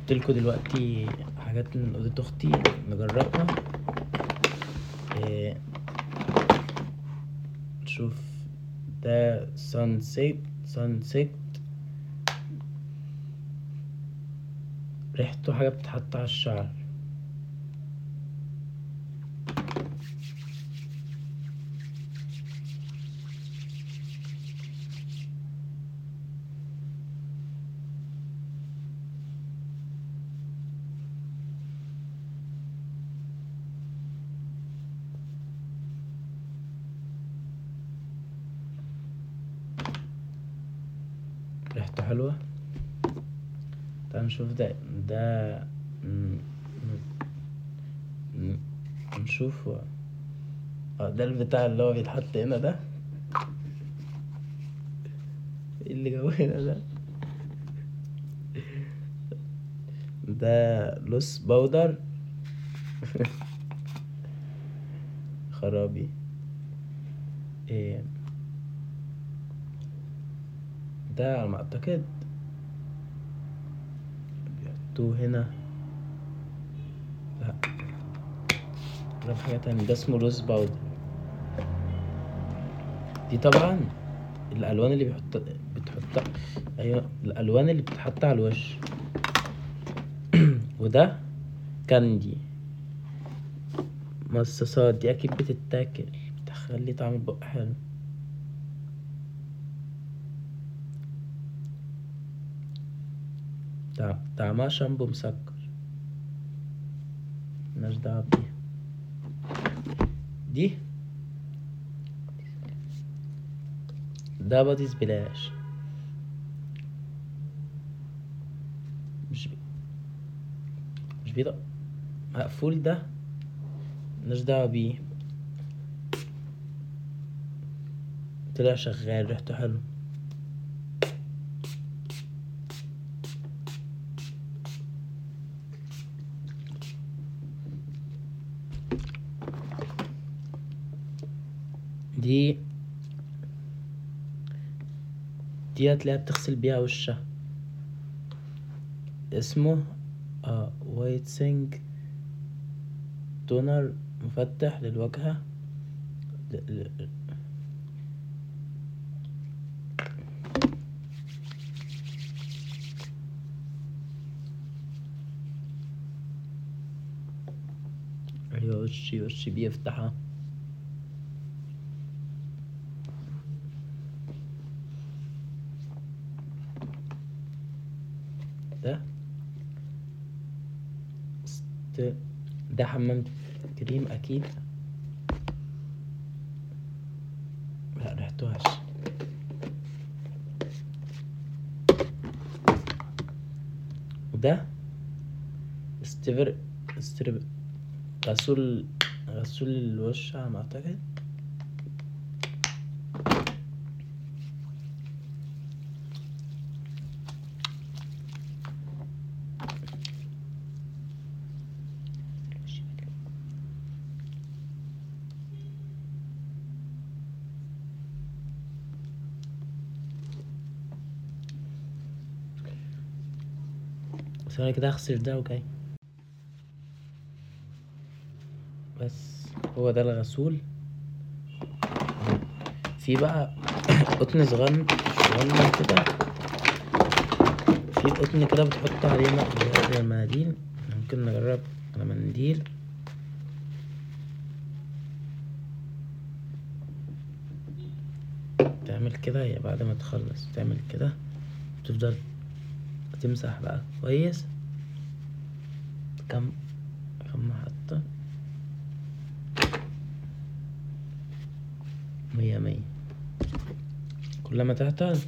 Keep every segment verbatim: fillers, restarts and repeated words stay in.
جبتلكوا دلوقتي حاجات من اوضة اختي نجربها. إيه نشوف ده سانسيت سانسيت ريحته حاجة بتتحط على الشعر. ريحته حلوة. تعال نشوف ده ده ن- ن- نشوف. اه ده البتاع اللي هو بيتحط هنا ده. ايه اللي جوه هنا ده؟ ده لوس باودر. خرابي. ايه ده على ما اعتقد بيحطوه هنا. لا ده في حاجة تانية، ده اسمه روز باودر. دي طبعا الالوان اللي بيحط بتحط ايوه الالوان اللي بتتحط على الوش. وده كاندي مصاصات، دي اكيد بتتاكل، بتخلي طعم البق حلو. طع- طعمها شامبو مسكر، ملناش دعوة بيها. دي ده بادي سبلاش. مش بي... مش بيض مقفول ده، ملناش دعوة بيه. طلع شغال، ريحته حلو. دي دي هتلاقيها بتغسل بيها وشها. اسمه اه وايت سينك تونر، مفتح للواجهة. ل... ل... ايوه وشي وشي بيفتحها. ده است... ده حمام كريم اكيد. لا ريحته هش. وده استفر استر غسول غسول الوش على ما اعتقد. ثواني كده اغسل ده وجاي. بس هو ده الغسول. في بقى قطن صغنن صغنن كده، في قطن كده بتحط عليه ماء زي المناديل. ممكن نجرب على منديل. تعمل كده، هي بعد ما تخلص تعمل كده، تفضل تمسح بقى كويس. كم كم محطة، مية مية. كل ما تعطل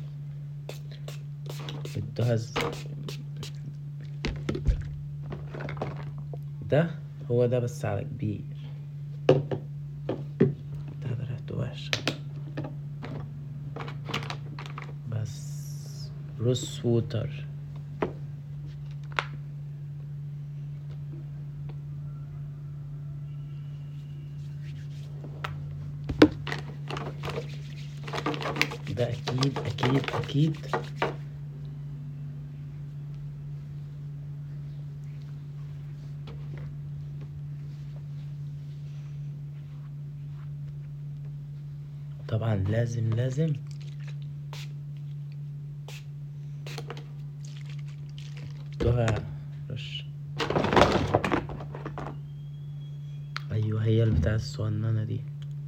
بتهز. ده هو ده بس على كبير. ده ده ريحته وحشة. بس روس ووتر. ده اكيد اكيد اكيد طبعا لازم لازم تقع رش. ايوه هي البتاعة الصغننة دي.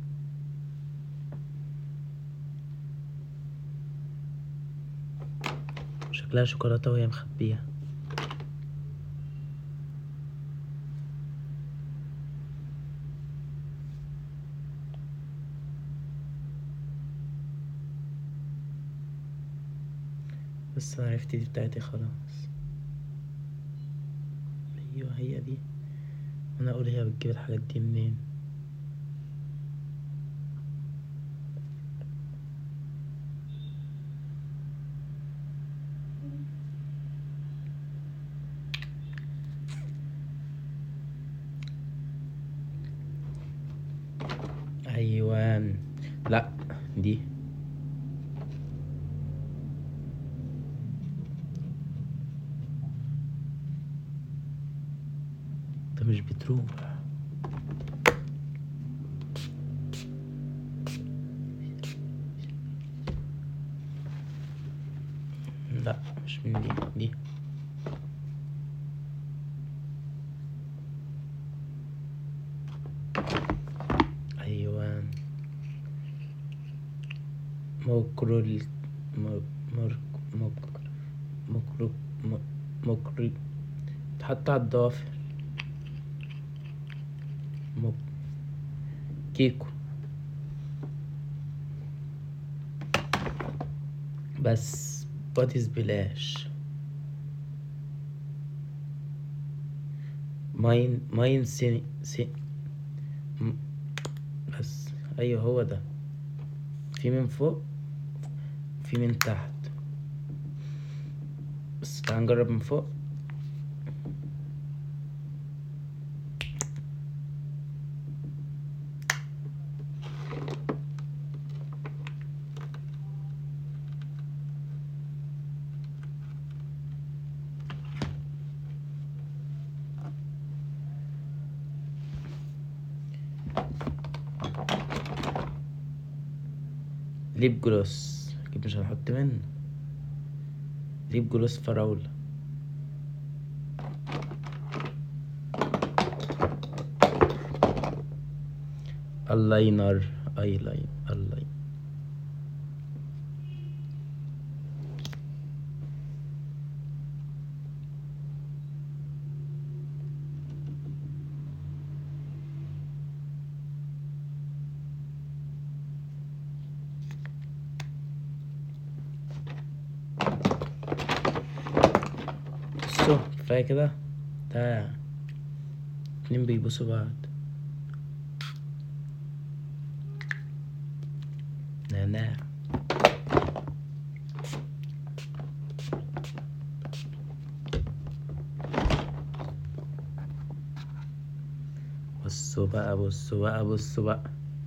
شكلها شوكولاتة وهي مخبيها. بس انا عرفت دي بتاعتي خلاص. ايوه هي دي. انا اقول هي بتجيب الحاجات دي منين؟ ايوان. لا دي. ده مش بتروح. لا مش من دي. دي ايوان. مكرول م- مر مكر مكرو م- مكري تحط على الضوافر. مك... كيكو. بس باديز بلاش. ماين ماين سي سي م- بس ايوه هو ده. في من فوق في من تحت. بس تعال نجرب من فوق. ليب جلوس اكيد مش هنحط منه. ليب جلوس فراولة. اللاينر اي لاين اللاين. بصوا كفاية كده. ده اتنين بيبوسوا بعض. نعناع. بصوا بقى بصوا بقى بصوا بقى.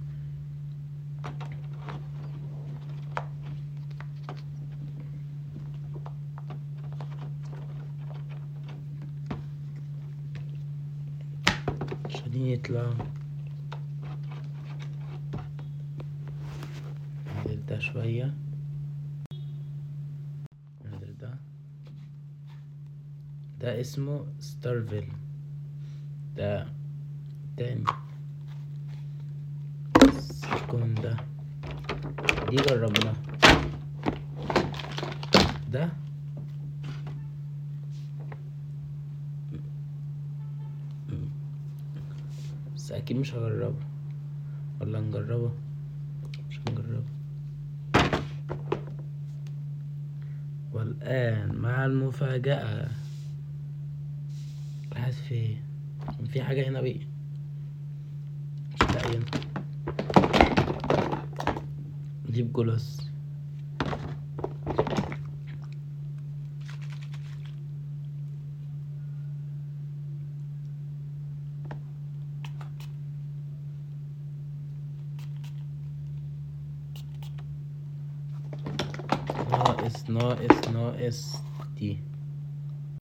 عشان يطلعوا. نعدل ده شوية. نعدل ده. ده اسمه ستارفيل. ده تاني. السيكون ده. دي جربناها. ده بس اكيد مش هجربه. ولا نجربه. مش هنجربه. والآن مع المفاجأة. راحت فين؟ كان في حاجة هنا بقى مش لاقيين. نجيب جلوس. ناقص ناقص ناقص دي.